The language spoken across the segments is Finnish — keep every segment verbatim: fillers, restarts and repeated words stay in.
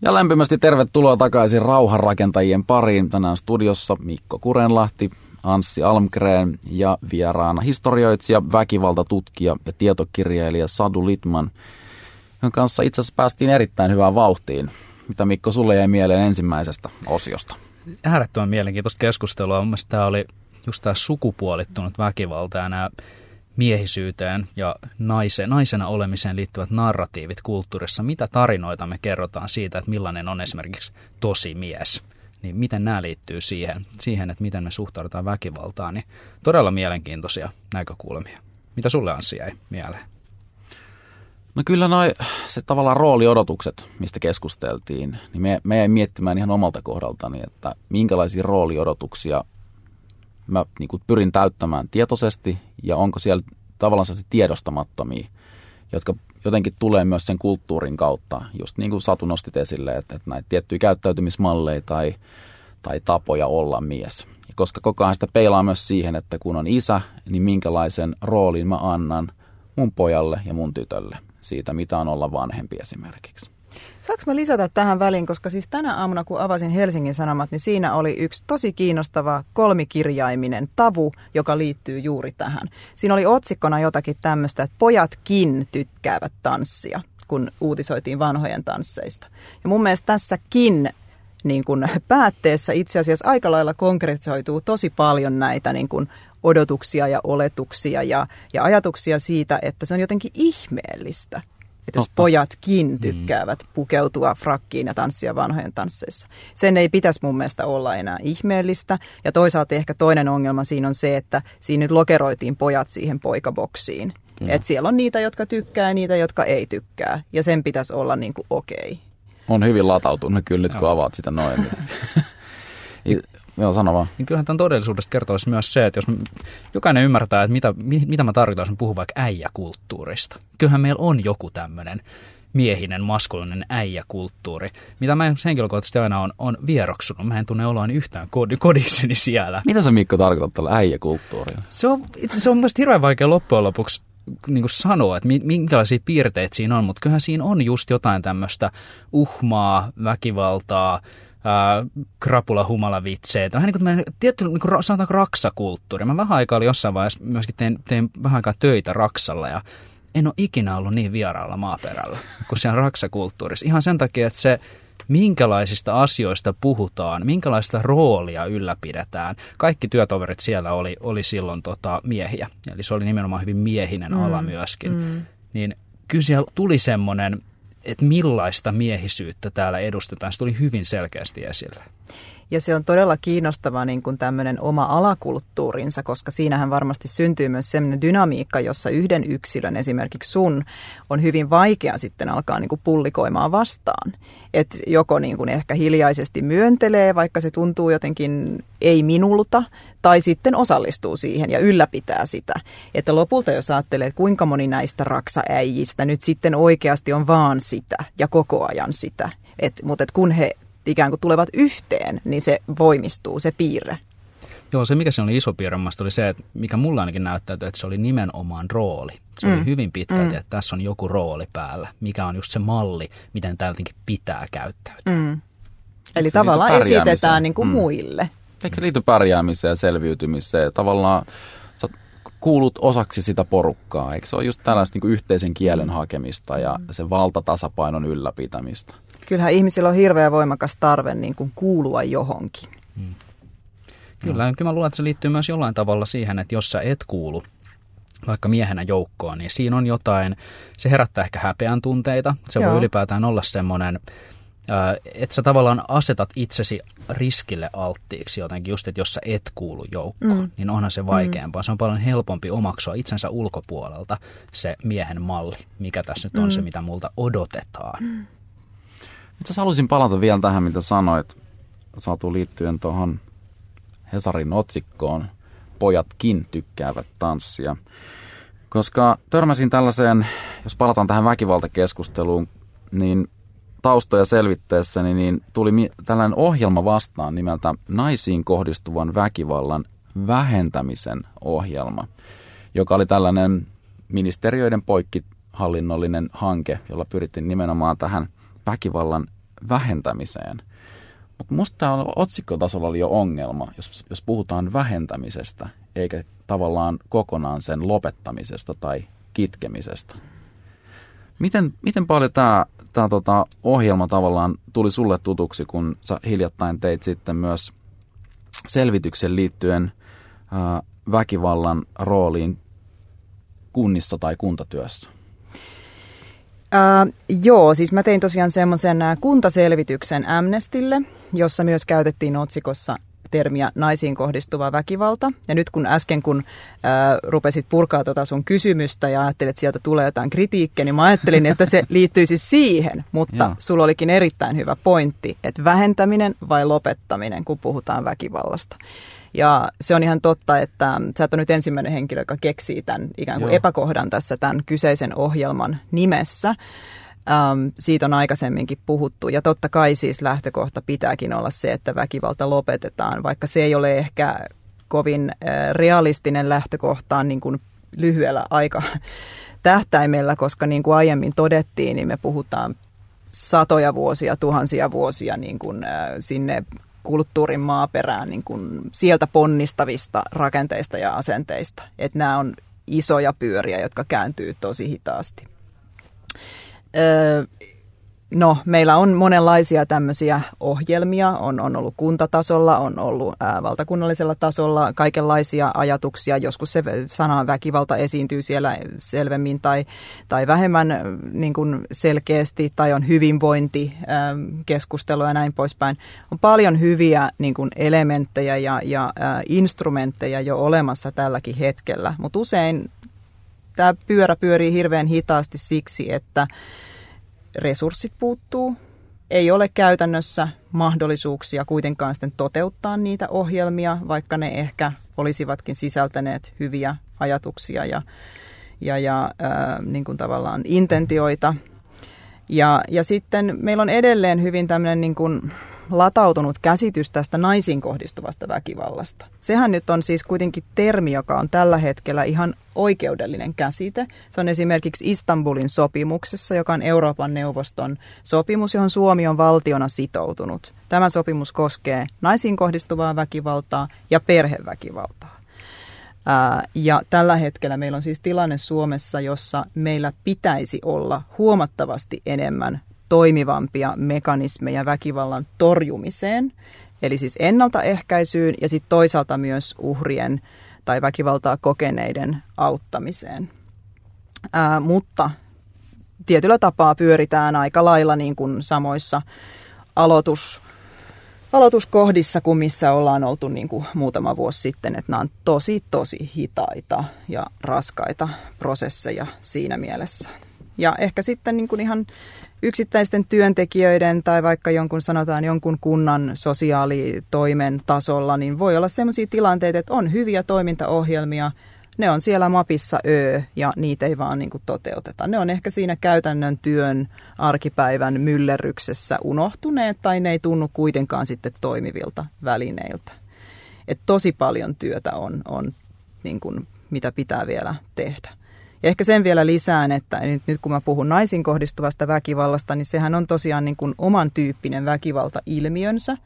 Ja lämpimästi tervetuloa takaisin rauhanrakentajien pariin. Tänään studiossa Mikko Kurenlahti, Anssi Almgren ja vieraana historioitsija, väkivaltatutkija ja tietokirjailija Sadu Litman, jonka kanssa itse asiassa päästiin erittäin hyvään vauhtiin. Mitä Mikko sulle jäi mieleen ensimmäisestä osiosta? Äärettömän mielenkiintoista keskustelua. Mun mielestä tämä oli just tämä sukupuolittunut väkivalta ja nämä miehisyyteen ja naisen, naisena olemiseen liittyvät narratiivit kulttuurissa. Mitä tarinoita me kerrotaan siitä, että millainen on esimerkiksi tosi mies? Niin miten nämä liittyy siihen, siihen, että miten me suhtaudutaan väkivaltaan, niin todella mielenkiintoisia näkökulmia. Mitä sulle, Anssi, jäi mieleen? No kyllä noi, se tavallaan rooliodotukset, mistä keskusteltiin, niin me, me jäin miettimään ihan omalta kohdaltani, että minkälaisia rooliodotuksia mä niin kuin pyrin täyttämään tietoisesti ja onko siellä tavallaan se tiedostamattomia, jotka jotenkin tulee myös sen kulttuurin kautta, just niin kuin Satu nostit esille, että, että näitä tiettyjä käyttäytymismalleja tai, tai tapoja olla mies. Ja koska koko ajan sitä peilaa myös siihen, että kun on isä, niin minkälaisen roolin mä annan mun pojalle ja mun tytölle siitä, mitä on olla vanhempi esimerkiksi. Saanko mä lisätä tähän väliin, koska siis tänä aamuna, kun avasin Helsingin Sanomat, niin siinä oli yksi tosi kiinnostava kolmikirjaiminen tavu, joka liittyy juuri tähän. Siinä oli otsikkona jotakin tämmöistä, että pojatkin tykkäävät tanssia, kun uutisoitiin vanhojen tansseista. Ja mun mielestä tässäkin niin kun päätteessä itse asiassa aika lailla konkretisoituu tosi paljon näitä niin kun odotuksia ja oletuksia ja, ja ajatuksia siitä, että se on jotenkin ihmeellistä. Että jos pojatkin tykkäävät pukeutua frakkiin ja tanssia vanhojen tansseissa. Sen ei pitäisi mun mielestä olla enää ihmeellistä. Ja toisaalta ehkä toinen ongelma siinä on se, että siinä nyt lokeroitiin pojat siihen poikaboksiin. Että siellä on niitä, jotka tykkää ja niitä, jotka ei tykkää. Ja sen pitäisi olla niin kuin okei. On hyvin latautunut kyllä nyt, kun avaat sitä noin. Joo, sano vaan. Niin kyllähän tämän todellisuudesta kertoisi myös se, että jos jokainen ymmärtää, että mitä, mitä mä tarkoitan, jos mä puhun vaikka äijäkulttuurista. Kyllähän meillä on joku tämmöinen miehinen, maskulinen äijäkulttuuri, mitä mä henkilökohtaisesti aina on, on vieroksunut. Mä en tunne oloani yhtään kodikseni siellä. Mitä sä, Mikko, tarkoitat tällä äijäkulttuurilla? Se on, se on mielestäni hirveän vaikea loppujen lopuksi niin kuin sanoa, että minkälaisia piirteitä siinä on, mutta kyllähän siinä on just jotain tämmöistä uhmaa, väkivaltaa, Äh, krapula-humalavitseitä. Vähän niin kuin tietty, niin kuin sanotaanko raksakulttuuri. Mä vähän aikaa oli jossain vaiheessa myöskin tein, tein vähän aikaa töitä Raksalla ja en ole ikinä ollut niin vieraalla maaperällä kuin siellä raksakulttuurissa. Ihan sen takia, että se minkälaisista asioista puhutaan, minkälaista roolia ylläpidetään. Kaikki työtoverit siellä oli, oli silloin tota, miehiä. Eli se oli nimenomaan hyvin miehinen mm. ala myöskin. Mm. Niin kyllä siellä tuli semmoinen, että millaista miehisyyttä täällä edustetaan. Se tuli hyvin selkeästi esille. Ja se on todella kiinnostava niin kuin tämmöinen oma alakulttuurinsa, koska siinähän varmasti syntyy myös sellainen dynamiikka, jossa yhden yksilön, esimerkiksi sun, on hyvin vaikea sitten alkaa niin kuin pullikoimaan vastaan. Että joko niin kuin ehkä hiljaisesti myöntelee, vaikka se tuntuu jotenkin ei minulta, tai sitten osallistuu siihen ja ylläpitää sitä. Että lopulta jos ajattelee, että kuinka moni näistä raksaäijistä nyt sitten oikeasti on vaan sitä ja koko ajan sitä. Et, mutta et kun he ikään kuin tulevat yhteen, niin se voimistuu, se piirre. Joo, se mikä se oli iso piirre, oli se, että mikä mulla ainakin näyttäytyi, että se oli nimenomaan rooli. Se mm. oli hyvin pitkälti, mm. että tässä on joku rooli päällä, mikä on just se malli, miten täältäkin pitää käyttäytyä. Mm. Eli tavallaan esitetään niin kuin mm. muille. Eikö se liity pärjäämiseen ja selviytymiseen? Tavallaan sä kuulut osaksi sitä porukkaa, eikö se ole just tällaista niin kuin yhteisen kielen hakemista ja sen valtatasapainon ylläpitämistä? Kyllähän ihmisillä on hirveän voimakas tarve niin kuin kuulua johonkin. Hmm. Kyllä, kyllä mä luulen, että se liittyy myös jollain tavalla siihen, että jos sä et kuulu vaikka miehenä joukkoon, niin siinä on jotain, se herättää ehkä häpeän tunteita. Se Joo. voi ylipäätään olla semmoinen, että sä tavallaan asetat itsesi riskille alttiiksi jotenkin, just että jos sä et kuulu joukkoon, mm. niin onhan se vaikeampaa. Mm. Se on paljon helpompi omaksua itsensä ulkopuolelta se miehen malli, mikä tässä nyt on mm. se, mitä multa odotetaan. Mm. Nyt haluaisin palata vielä tähän, mitä sanoit, Satu, liittyen tuohon Hesarin otsikkoon, pojatkin tykkäävät tanssia. Koska törmäsin tällaiseen, jos palataan tähän väkivaltakeskusteluun, niin taustoja selvittäessäni niin tuli tällainen ohjelma vastaan nimeltä naisiin kohdistuvan väkivallan vähentämisen ohjelma, joka oli tällainen ministeriöiden poikkihallinnollinen hanke, jolla pyrittiin nimenomaan tähän väkivallan vähentämiseen. Mutta musta tämä otsikkotasolla oli jo ongelma, jos, jos puhutaan vähentämisestä, eikä tavallaan kokonaan sen lopettamisesta tai kitkemisestä. Miten, miten paljon tämä, tämä tota, ohjelma tavallaan tuli sulle tutuksi, kun sä hiljattain teit sitten myös selvityksen liittyen ää, väkivallan rooliin kunnissa tai kuntatyössä? Äh, joo, siis mä tein tosiaan semmoisen kuntaselvityksen Amnestylle, jossa myös käytettiin otsikossa termiä naisiin kohdistuva väkivalta. Ja nyt kun äsken, kun äh, rupesit purkaa tota sun kysymystä ja ajattelit, että sieltä tulee jotain kritiikkiä, niin mä ajattelin, että se liittyisi siihen. Mutta Joo. sulla olikin erittäin hyvä pointti, että vähentäminen vai lopettaminen, kun puhutaan väkivallasta. Ja se on ihan totta, että sä et ole nyt ensimmäinen henkilö, joka keksii tämän ikään kuin Joo. epäkohdan tässä tämän kyseisen ohjelman nimessä. Ähm, siitä on aikaisemminkin puhuttu. Ja totta kai siis lähtökohta pitääkin olla se, että väkivalta lopetetaan, vaikka se ei ole ehkä kovin äh, realistinen lähtökohtaan niin kuin lyhyellä aika tähtäimellä, koska niin kuin aiemmin todettiin, niin me puhutaan satoja vuosia, tuhansia vuosia niin kuin, äh, sinne kulttuurin maaperään niin kuin sieltä ponnistavista rakenteista ja asenteista. Että nämä on isoja pyöriä, jotka kääntyy tosi hitaasti. Öö, no, meillä on monenlaisia tämmöisiä ohjelmia. On, on ollut kuntatasolla, on ollut ää, valtakunnallisella tasolla kaikenlaisia ajatuksia. Joskus se sana väkivalta esiintyy siellä selvemmin tai, tai vähemmän niin kuin selkeästi, tai on hyvinvointikeskustelua ja näin poispäin. On paljon hyviä niin kuin elementtejä ja, ja ää, instrumentteja jo olemassa tälläkin hetkellä, mutta usein tämä pyörä pyörii hirveän hitaasti siksi, että resurssit puuttuu. Ei ole käytännössä mahdollisuuksia kuitenkaan sitten toteuttaa niitä ohjelmia, vaikka ne ehkä olisivatkin sisältäneet hyviä ajatuksia ja, ja, ja ää, niin kuin tavallaan intentioita. Ja, ja sitten meillä on edelleen hyvin tämmöinen niin kuin latautunut käsitys tästä naisiin kohdistuvasta väkivallasta. Sehän nyt on siis kuitenkin termi, joka on tällä hetkellä ihan oikeudellinen käsite. Se on esimerkiksi Istanbulin sopimuksessa, joka on Euroopan neuvoston sopimus, johon Suomi on valtiona sitoutunut. Tämä sopimus koskee naisiin kohdistuvaa väkivaltaa ja perheväkivaltaa. Ää, ja tällä hetkellä meillä on siis tilanne Suomessa, jossa meillä pitäisi olla huomattavasti enemmän toimivampia mekanismeja väkivallan torjumiseen, eli siis ennaltaehkäisyyn ja sitten toisaalta myös uhrien tai väkivaltaa kokeneiden auttamiseen. Ää, mutta tietyllä tapaa pyöritään aika lailla niin kuin samoissa aloitus, aloituskohdissa kuin missä ollaan oltu niin kuin muutama vuosi sitten, että nämä on tosi tosi hitaita ja raskaita prosesseja siinä mielessä. Ja ehkä sitten niin kuin ihan yksittäisten työntekijöiden tai vaikka jonkun sanotaan jonkun kunnan sosiaalitoimen tasolla, niin voi olla sellaisia tilanteita, että on hyviä toimintaohjelmia, ne on siellä mapissa ö ja niitä ei vaan niin kuin toteuteta. Ne on ehkä siinä käytännön työn arkipäivän myllerryksessä unohtuneet tai ne ei tunnu kuitenkaan sitten toimivilta välineiltä. Et tosi paljon työtä on, on niin kuin, mitä pitää vielä tehdä. Ja ehkä sen vielä lisään, että nyt, nyt kun mä puhun naisiin kohdistuvasta väkivallasta, niin sehän on tosiaan niin kuin oman tyyppinen väkivaltailmiönsä,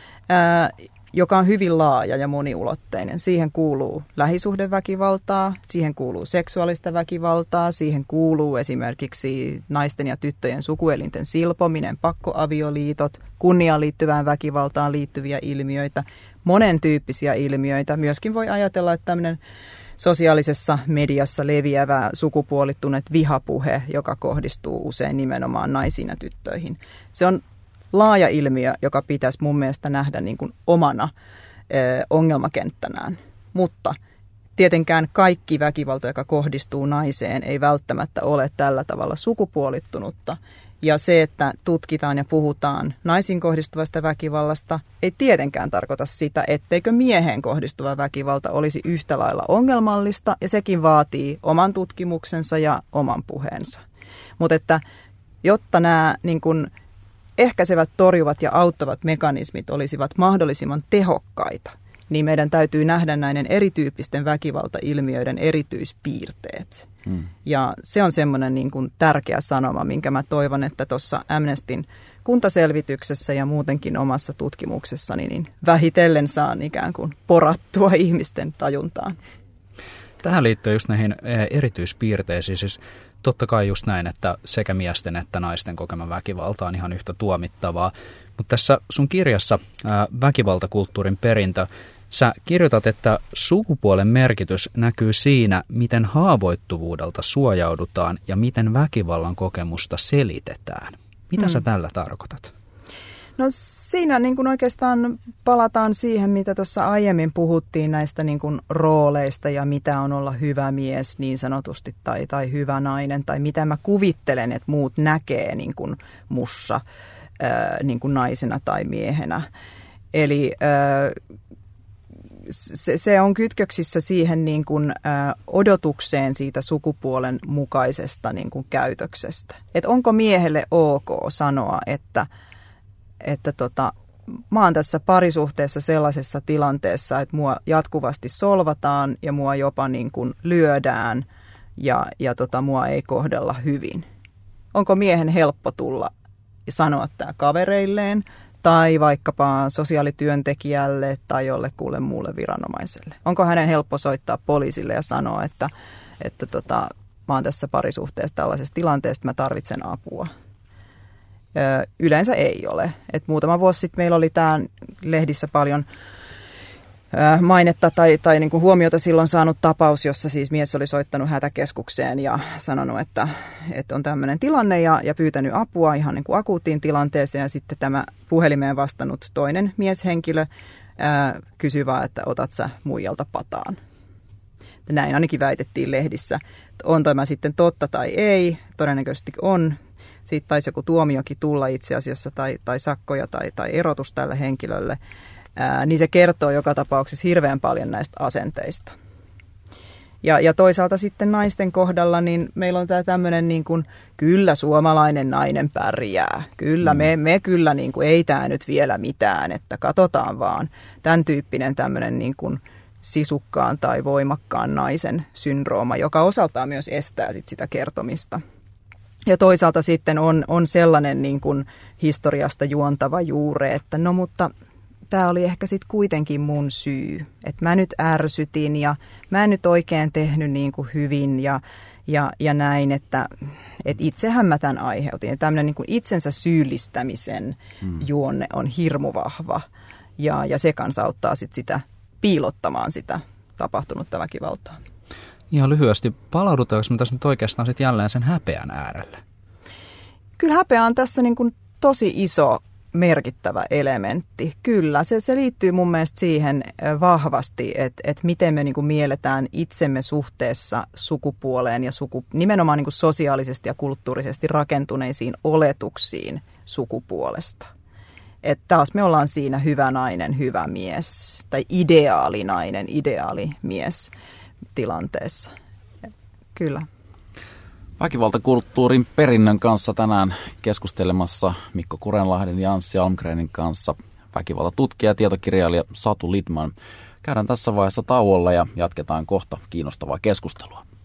ää, joka on hyvin laaja ja moniulotteinen. Siihen kuuluu lähisuhdeväkivaltaa, siihen kuuluu seksuaalista väkivaltaa, siihen kuuluu esimerkiksi naisten ja tyttöjen sukuelinten silpominen, pakkoavioliitot, kunniaan liittyvään väkivaltaan liittyviä ilmiöitä, monen tyyppisiä ilmiöitä. Myöskin voi ajatella, että tämmöinen sosiaalisessa mediassa leviävä sukupuolittuneet vihapuhe, joka kohdistuu usein nimenomaan naisiin ja tyttöihin. Se on laaja ilmiö, joka pitäisi mun mielestä nähdä niin kuin omana ö, ongelmakenttänään. Mutta tietenkään kaikki väkivalta, joka kohdistuu naiseen, ei välttämättä ole tällä tavalla sukupuolittunutta. Ja se, että tutkitaan ja puhutaan naisiin kohdistuvasta väkivallasta, ei tietenkään tarkoita sitä, etteikö mieheen kohdistuva väkivalta olisi yhtä lailla ongelmallista, ja sekin vaatii oman tutkimuksensa ja oman puheensa. Mutta että jotta nämä niin kun ehkäisevät, torjuvat ja auttavat mekanismit olisivat mahdollisimman tehokkaita, niin meidän täytyy nähdä näiden erityyppisten väkivaltailmiöiden erityispiirteet. Hmm. Ja se on semmoinen niin kuin tärkeä sanoma, minkä mä toivon, että tuossa Amnestyn kuntaselvityksessä ja muutenkin omassa tutkimuksessani niin vähitellen saan ikään kuin porattua ihmisten tajuntaan. Tähän liittyy just näihin erityispiirteisiin, siis totta kai just näin, että sekä miesten että naisten kokema väkivalta on ihan yhtä tuomittavaa. Mutta tässä sun kirjassa ää, Väkivaltakulttuurin perintö, sä kirjoitat, että sukupuolen merkitys näkyy siinä, miten haavoittuvuudelta suojaudutaan ja miten väkivallan kokemusta selitetään. Mitä mm. sä tällä tarkoitat? No siinä niin kuin oikeastaan palataan siihen, mitä tuossa aiemmin puhuttiin näistä niin kuin rooleista ja mitä on olla hyvä mies niin sanotusti tai, tai hyvä nainen tai mitä mä kuvittelen, että muut näkee niin kuin mussa ää, niin kuin naisena tai miehenä. Eli ää, se, se on kytköksissä siihen niin kuin, ää, odotukseen siitä sukupuolen mukaisesta niin kuin käytöksestä. Että onko miehelle ok sanoa, että että tota, mä oon tässä parisuhteessa sellaisessa tilanteessa, että mua jatkuvasti solvataan ja mua jopa niin kuin lyödään ja, ja tota, mua ei kohdella hyvin. Onko miehen helppo tulla ja sanoa tämä kavereilleen tai vaikkapa sosiaalityöntekijälle tai jollekulle muulle viranomaiselle? Onko hänen helppo soittaa poliisille ja sanoa, että, että tota, mä oon tässä parisuhteessa tällaisessa tilanteessa, että mä tarvitsen apua? Yleensä ei ole. Et muutama vuosi sitten meillä oli tämä lehdissä paljon mainetta tai, tai niin kuin huomiota silloin saanut tapaus, jossa siis mies oli soittanut hätäkeskukseen ja sanonut, että, että on tämmöinen tilanne ja, ja pyytänyt apua ihan niin kuin akuuttiin tilanteeseen. Ja sitten tämä puhelimeen vastannut toinen mieshenkilö ää, kysyi vaan, että otat sä muijalta pataan. Näin ainakin väitettiin lehdissä. On tämä sitten totta tai ei, todennäköisesti on. Siitä taisi joku tuomiokin tulla itse asiassa tai, tai sakkoja tai, tai erotus tälle henkilölle, ää, niin se kertoo joka tapauksessa hirveän paljon näistä asenteista. Ja, ja toisaalta sitten naisten kohdalla, niin meillä on tämä tämmöinen niin kuin, kyllä suomalainen nainen pärjää. Kyllä, mm. me, me kyllä niin kuin, ei tämä nyt vielä mitään, että katsotaan vaan. Tämän tyyppinen tämmöinen niin kuin sisukkaan tai voimakkaan naisen syndrooma, joka osaltaan myös estää sit sitä kertomista. Ja toisaalta sitten on, on sellainen niin kuin historiasta juontava juure, että no mutta tämä oli ehkä sitten kuitenkin mun syy. Että mä nyt ärsytin ja mä en nyt oikein tehnyt niin kuin hyvin ja, ja, ja näin, että et itsehän mä tämän aiheutin. Ja tämmöinen niin kuin itsensä syyllistämisen hmm. juonne on hirmu vahva ja, ja se kanssa auttaa sit sitä piilottamaan sitä tapahtunutta väkivaltaa. Ihan lyhyesti, palaudutaanko me tässä nyt oikeastaan sitten jälleen sen häpeän äärelle? Kyllä häpeä on tässä niin kuin tosi iso merkittävä elementti. Kyllä, se, se liittyy mun mielestä siihen vahvasti, että, että miten me niin kuin mielletään itsemme suhteessa sukupuoleen ja suku, nimenomaan niin kuin sosiaalisesti ja kulttuurisesti rakentuneisiin oletuksiin sukupuolesta. Että taas me ollaan siinä hyvä nainen, hyvä mies tai ideaalinainen, ideaalimies tilanteessa. Kyllä. Väkivaltakulttuurin perinnön kanssa tänään keskustelemassa Mikko Kurenlahden ja Anssi Almgrenin kanssa väkivaltatutkija ja tietokirjailija Satu Lidman. Käydään tässä vaiheessa tauolla ja jatketaan kohta kiinnostavaa keskustelua.